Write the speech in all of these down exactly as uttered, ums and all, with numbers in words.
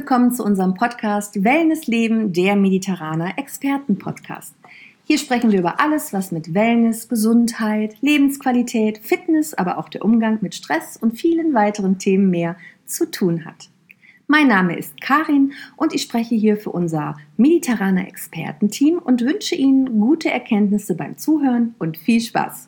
willkommen zu unserem Podcast Wellness Leben, der Mediterraner Experten-Podcast. Hier sprechen wir über alles, was mit Wellness, Gesundheit, Lebensqualität, Fitness, aber auch der Umgang mit Stress und vielen weiteren Themen mehr zu tun hat. Mein Name ist Karin und ich spreche hier für unser Mediterraner Expertenteam und wünsche Ihnen gute Erkenntnisse beim Zuhören und viel Spaß.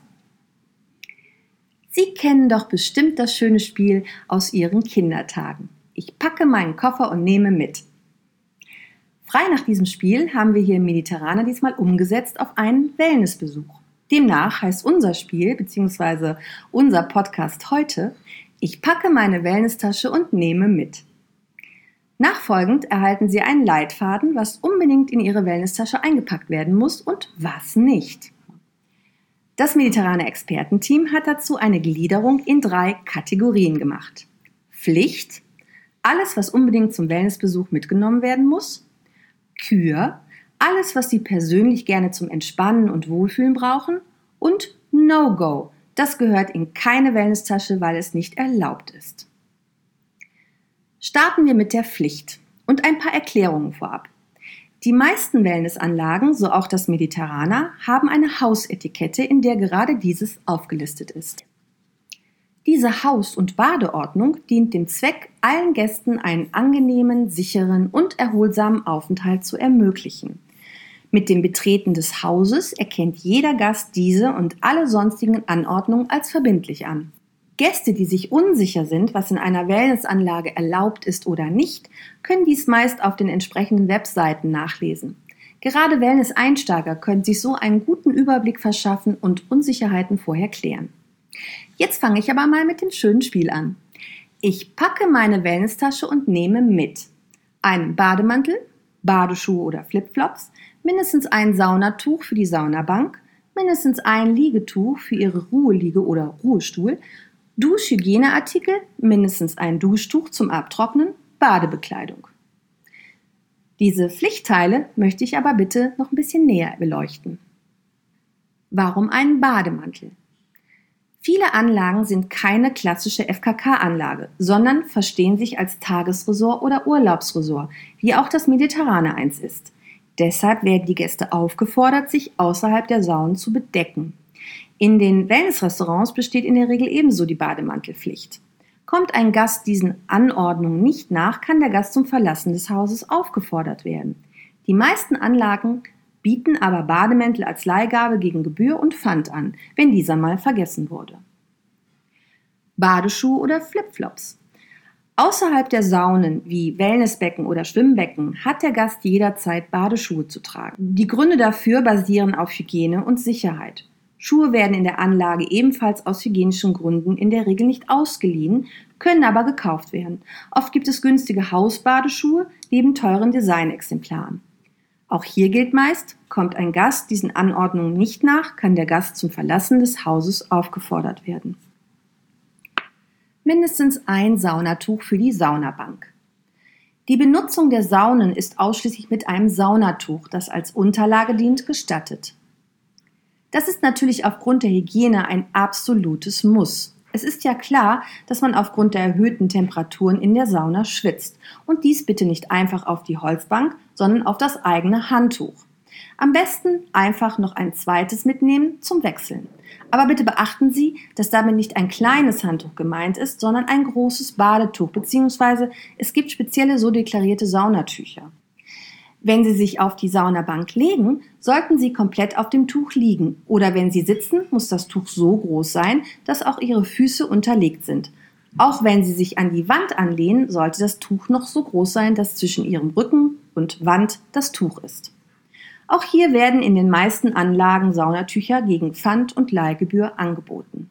Sie kennen doch bestimmt das schöne Spiel aus Ihren Kindertagen. Ich packe meinen Koffer und nehme mit. Frei nach diesem Spiel haben wir hier im Mediterraner diesmal umgesetzt auf einen Wellnessbesuch. Demnach heißt unser Spiel bzw. unser Podcast heute: Ich packe meine Wellnesstasche und nehme mit. Nachfolgend erhalten Sie einen Leitfaden, was unbedingt in Ihre Wellnesstasche eingepackt werden muss und was nicht. Das Mediterraner Expertenteam hat dazu eine Gliederung in drei Kategorien gemacht. Pflicht: alles, was unbedingt zum Wellnessbesuch mitgenommen werden muss. Kür: alles, was Sie persönlich gerne zum Entspannen und Wohlfühlen brauchen. Und No-Go: das gehört in keine Wellnesstasche, weil es nicht erlaubt ist. Starten wir mit der Pflicht und ein paar Erklärungen vorab. Die meisten Wellnessanlagen, so auch das Mediterraner, haben eine Hausetikette, in der gerade dieses aufgelistet ist. Diese Haus- und Badeordnung dient dem Zweck, allen Gästen einen angenehmen, sicheren und erholsamen Aufenthalt zu ermöglichen. Mit dem Betreten des Hauses erkennt jeder Gast diese und alle sonstigen Anordnungen als verbindlich an. Gäste, die sich unsicher sind, was in einer Wellnessanlage erlaubt ist oder nicht, können dies meist auf den entsprechenden Webseiten nachlesen. Gerade Wellness-Einsteiger können sich so einen guten Überblick verschaffen und Unsicherheiten vorher klären. Jetzt fange ich aber mal mit dem schönen Spiel an. Ich packe meine Wellnesstasche und nehme mit einen Bademantel, Badeschuhe oder Flipflops, mindestens ein Saunatuch für die Saunabank, mindestens ein Liegetuch für Ihre Ruheliege oder Ruhestuhl, Duschhygieneartikel, mindestens ein Duschtuch zum Abtrocknen, Badebekleidung. Diese Pflichtteile möchte ich aber bitte noch ein bisschen näher beleuchten. Warum einen Bademantel? Viele Anlagen sind keine klassische F K K-Anlage, sondern verstehen sich als Tagesresort oder Urlaubsresort, wie auch das Mediterraner eins ist. Deshalb werden die Gäste aufgefordert, sich außerhalb der Saunen zu bedecken. In den Wellnessrestaurants besteht in der Regel ebenso die Bademantelpflicht. Kommt ein Gast diesen Anordnungen nicht nach, kann der Gast zum Verlassen des Hauses aufgefordert werden. Die meisten Anlagen bieten aber Bademäntel als Leihgabe gegen Gebühr und Pfand an, wenn dieser mal vergessen wurde. Badeschuhe oder Flipflops. Außerhalb der Saunen wie Wellnessbecken oder Schwimmbecken hat der Gast jederzeit Badeschuhe zu tragen. Die Gründe dafür basieren auf Hygiene und Sicherheit. Schuhe werden in der Anlage ebenfalls aus hygienischen Gründen in der Regel nicht ausgeliehen, können aber gekauft werden. Oft gibt es günstige Hausbadeschuhe neben teuren Designexemplaren. Auch hier gilt meist, kommt ein Gast diesen Anordnungen nicht nach, kann der Gast zum Verlassen des Hauses aufgefordert werden. Mindestens ein Saunatuch für die Saunabank. Die Benutzung der Saunen ist ausschließlich mit einem Saunatuch, das als Unterlage dient, gestattet. Das ist natürlich aufgrund der Hygiene ein absolutes Muss. Es ist ja klar, dass man aufgrund der erhöhten Temperaturen in der Sauna schwitzt. Und dies bitte nicht einfach auf die Holzbank, sondern auf das eigene Handtuch. Am besten einfach noch ein zweites mitnehmen zum Wechseln. Aber bitte beachten Sie, dass damit nicht ein kleines Handtuch gemeint ist, sondern ein großes Badetuch, beziehungsweise es gibt spezielle so deklarierte Saunatücher. Wenn Sie sich auf die Saunabank legen, sollten Sie komplett auf dem Tuch liegen. Oder wenn Sie sitzen, muss das Tuch so groß sein, dass auch Ihre Füße unterlegt sind. Auch wenn Sie sich an die Wand anlehnen, sollte das Tuch noch so groß sein, dass zwischen Ihrem Rücken und Wand das Tuch ist. Auch hier werden in den meisten Anlagen Saunatücher gegen Pfand und Leihgebühr angeboten.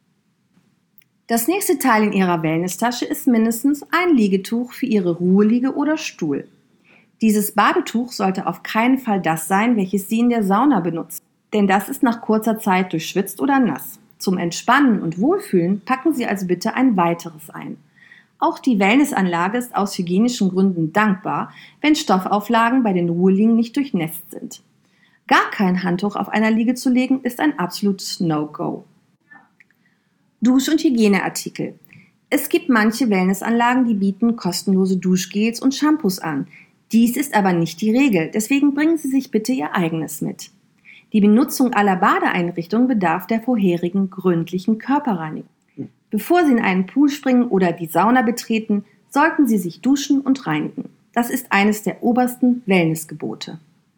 Das nächste Teil in Ihrer Wellnesstasche ist mindestens ein Liegetuch für Ihre Ruheliege oder Stuhl. Dieses Badetuch sollte auf keinen Fall das sein, welches Sie in der Sauna benutzen, denn das ist nach kurzer Zeit durchschwitzt oder nass. Zum Entspannen und Wohlfühlen packen Sie also bitte ein weiteres ein. Auch die Wellnessanlage ist aus hygienischen Gründen dankbar, wenn Stoffauflagen bei den Ruheliegen nicht durchnässt sind. Gar kein Handtuch auf einer Liege zu legen, ist ein absolutes No-Go. Dusch- und Hygieneartikel. Es gibt manche Wellnessanlagen, die bieten kostenlose Duschgels und Shampoos an. Dies ist aber nicht die Regel, deswegen bringen Sie sich bitte Ihr eigenes mit. Die Benutzung aller Badeeinrichtungen bedarf der vorherigen gründlichen Körperreinigung. Bevor Sie in einen Pool springen oder die Sauna betreten, sollten Sie sich duschen und reinigen. Das ist eines der obersten Wellnessgebote.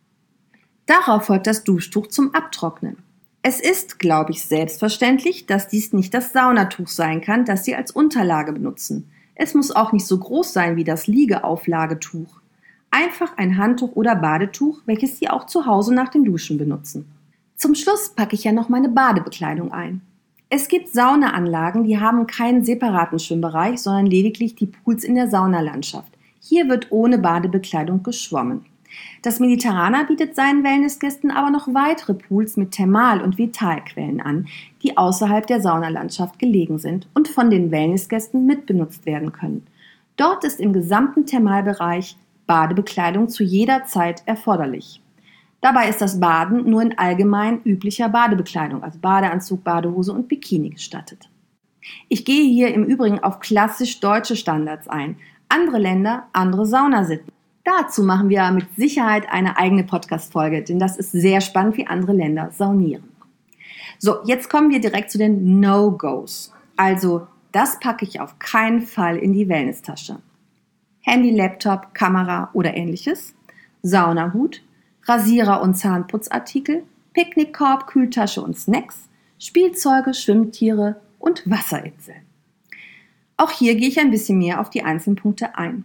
Darauf folgt das Duschtuch zum Abtrocknen. Es ist, glaube ich, selbstverständlich, dass dies nicht das Saunatuch sein kann, das Sie als Unterlage benutzen. Es muss auch nicht so groß sein wie das Liegeauflagetuch. Einfach ein Handtuch oder Badetuch, welches Sie auch zu Hause nach dem Duschen benutzen. Zum Schluss packe ich ja noch meine Badebekleidung ein. Es gibt Saunaanlagen, die haben keinen separaten Schwimmbereich, sondern lediglich die Pools in der Saunalandschaft. Hier wird ohne Badebekleidung geschwommen. Das Mediterraner bietet seinen Wellnessgästen aber noch weitere Pools mit Thermal- und Vitalquellen an, die außerhalb der Saunalandschaft gelegen sind und von den Wellnessgästen mitbenutzt werden können. Dort ist im gesamten Thermalbereich Badebekleidung zu jeder Zeit erforderlich. Dabei ist das Baden nur in allgemein üblicher Badebekleidung, also Badeanzug, Badehose und Bikini gestattet. Ich gehe hier im Übrigen auf klassisch deutsche Standards ein. Andere Länder, andere Saunasitten. Dazu machen wir mit Sicherheit eine eigene Podcast-Folge, denn das ist sehr spannend, wie andere Länder saunieren. So, jetzt kommen wir direkt zu den No-Gos. Also, das packe ich auf keinen Fall in die Wellnesstasche. Handy, Laptop, Kamera oder ähnliches, Saunahut, Rasierer und Zahnputzartikel, Picknickkorb, Kühltasche und Snacks, Spielzeuge, Schwimmtiere und Wasserinsel. Auch hier gehe ich ein bisschen mehr auf die einzelnen Punkte ein.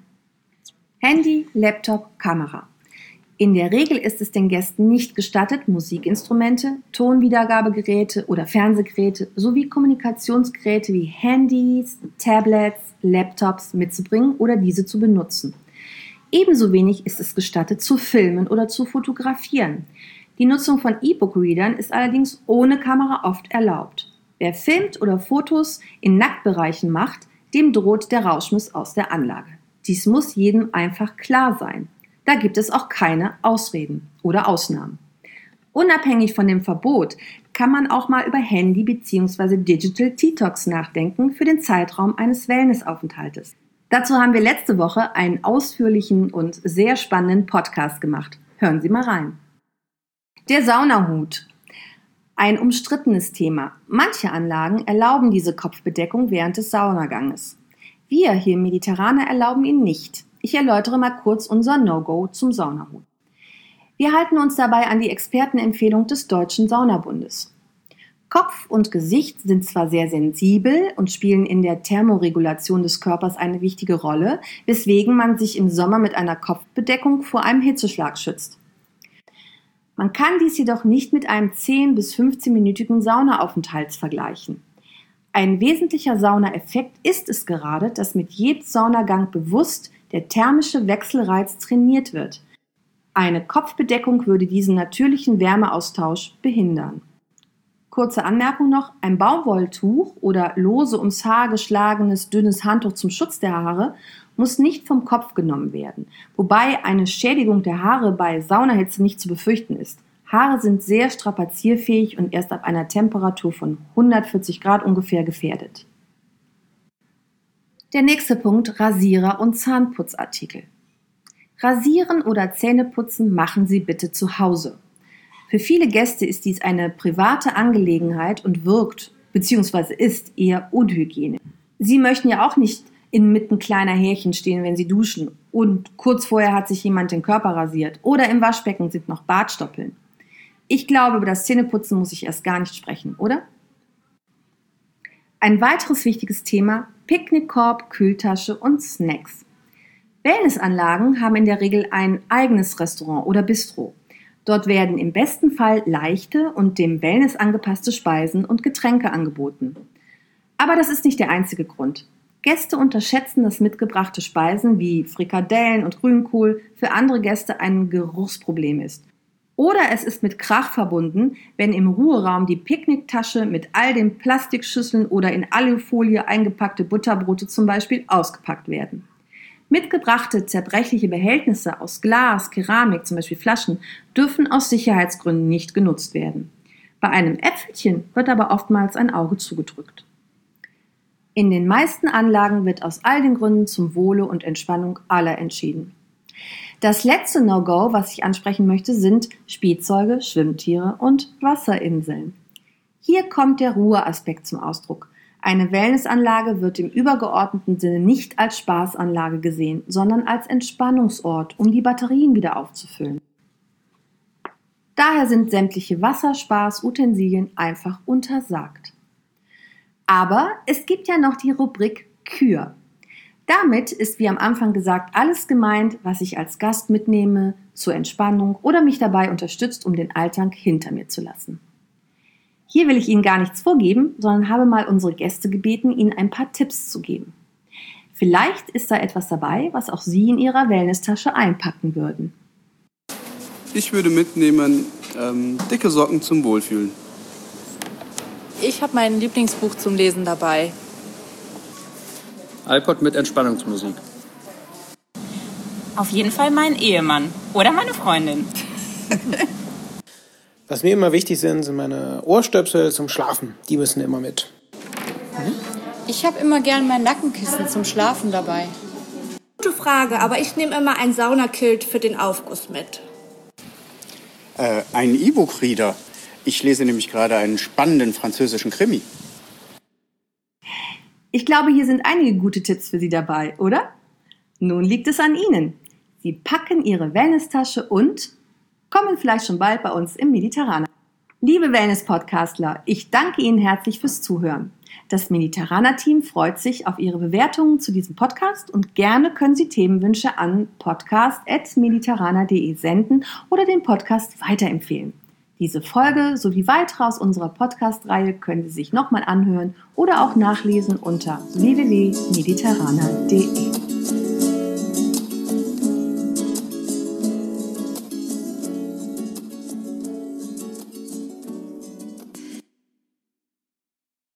Handy, Laptop, Kamera. In der Regel ist es den Gästen nicht gestattet, Musikinstrumente, Tonwiedergabegeräte oder Fernsehgeräte sowie Kommunikationsgeräte wie Handys, Tablets, Laptops mitzubringen oder diese zu benutzen. Ebenso wenig ist es gestattet, zu filmen oder zu fotografieren. Die Nutzung von E-Book-Readern ist allerdings ohne Kamera oft erlaubt. Wer filmt oder Fotos in Nacktbereichen macht, dem droht der Rauschmiss aus der Anlage. Dies muss jedem einfach klar sein. Da gibt es auch keine Ausreden oder Ausnahmen. Unabhängig von dem Verbot kann man auch mal über Handy bzw. Digital Detox nachdenken für den Zeitraum eines Wellnessaufenthaltes. Dazu haben wir letzte Woche einen ausführlichen und sehr spannenden Podcast gemacht. Hören Sie mal rein. Der Saunahut. Ein umstrittenes Thema. Manche Anlagen erlauben diese Kopfbedeckung während des Saunaganges. Wir hier im Mediterraner erlauben ihn nicht. Ich erläutere mal kurz unser No-Go zum Saunahut. Wir halten uns dabei an die Expertenempfehlung des Deutschen Saunabundes. Kopf und Gesicht sind zwar sehr sensibel und spielen in der Thermoregulation des Körpers eine wichtige Rolle, weswegen man sich im Sommer mit einer Kopfbedeckung vor einem Hitzeschlag schützt. Man kann dies jedoch nicht mit einem zehn bis fünfzehn-minütigen Saunaaufenthalt vergleichen. Ein wesentlicher Saunaeffekt ist es gerade, dass mit jedem Saunagang bewusst der thermische Wechselreiz trainiert wird. Eine Kopfbedeckung würde diesen natürlichen Wärmeaustausch behindern. Kurze Anmerkung noch, ein Baumwolltuch oder lose ums Haar geschlagenes dünnes Handtuch zum Schutz der Haare muss nicht vom Kopf genommen werden, wobei eine Schädigung der Haare bei Saunahitze nicht zu befürchten ist. Haare sind sehr strapazierfähig und erst ab einer Temperatur von hundertvierzig Grad ungefähr gefährdet. Der nächste Punkt, Rasierer und Zahnputzartikel. Rasieren oder Zähneputzen machen Sie bitte zu Hause. Für viele Gäste ist dies eine private Angelegenheit und wirkt bzw. ist eher unhygienisch. Sie möchten ja auch nicht inmitten kleiner Härchen stehen, wenn Sie duschen und kurz vorher hat sich jemand den Körper rasiert oder im Waschbecken sind noch Bartstoppeln. Ich glaube, über das Zähneputzen muss ich erst gar nicht sprechen, oder? Ein weiteres wichtiges Thema, Picknickkorb, Kühltasche und Snacks. Wellnessanlagen haben in der Regel ein eigenes Restaurant oder Bistro. Dort werden im besten Fall leichte und dem Wellness angepasste Speisen und Getränke angeboten. Aber das ist nicht der einzige Grund. Gäste unterschätzen, dass mitgebrachte Speisen wie Frikadellen und Grünkohl für andere Gäste ein Geruchsproblem ist. Oder es ist mit Krach verbunden, wenn im Ruheraum die Picknicktasche mit all den Plastikschüsseln oder in Alufolie eingepackte Butterbrote zum Beispiel ausgepackt werden. Mitgebrachte zerbrechliche Behältnisse aus Glas, Keramik, zum Beispiel Flaschen, dürfen aus Sicherheitsgründen nicht genutzt werden. Bei einem Äpfelchen wird aber oftmals ein Auge zugedrückt. In den meisten Anlagen wird aus all den Gründen zum Wohle und Entspannung aller entschieden. Das letzte No-Go, was ich ansprechen möchte, sind Spielzeuge, Schwimmtiere und Wasserinseln. Hier kommt der Ruheaspekt zum Ausdruck. Eine Wellnessanlage wird im übergeordneten Sinne nicht als Spaßanlage gesehen, sondern als Entspannungsort, um die Batterien wieder aufzufüllen. Daher sind sämtliche Wasserspaß-Utensilien einfach untersagt. Aber es gibt ja noch die Rubrik Kür. Damit ist, wie am Anfang gesagt, alles gemeint, was ich als Gast mitnehme zur Entspannung oder mich dabei unterstützt, um den Alltag hinter mir zu lassen. Hier will ich Ihnen gar nichts vorgeben, sondern habe mal unsere Gäste gebeten, Ihnen ein paar Tipps zu geben. Vielleicht ist da etwas dabei, was auch Sie in Ihrer Wellnesstasche einpacken würden. Ich würde mitnehmen ähm, dicke Socken zum Wohlfühlen. Ich habe mein Lieblingsbuch zum Lesen dabei. iPod mit Entspannungsmusik. Auf jeden Fall mein Ehemann oder meine Freundin. Was mir immer wichtig sind, sind meine Ohrstöpsel zum Schlafen. Die müssen immer mit. Mhm. Ich habe immer gern mein Nackenkissen zum Schlafen dabei. Gute Frage, aber ich nehme immer ein Saunakilt für den Aufguss mit. Äh, ein E-Book-Reader. Ich lese nämlich gerade einen spannenden französischen Krimi. Ich glaube, hier sind einige gute Tipps für Sie dabei, oder? Nun liegt es an Ihnen. Sie packen Ihre Wellnesstasche und kommen vielleicht schon bald bei uns im Mediterraner. Liebe Wellness-Podcastler, ich danke Ihnen herzlich fürs Zuhören. Das Mediterraner-Team freut sich auf Ihre Bewertungen zu diesem Podcast und gerne können Sie Themenwünsche an podcast at mediterraner punkt de senden oder den Podcast weiterempfehlen. Diese Folge sowie weitere aus unserer Podcast-Reihe können Sie sich nochmal anhören oder auch nachlesen unter w w w punkt mediterraner punkt de.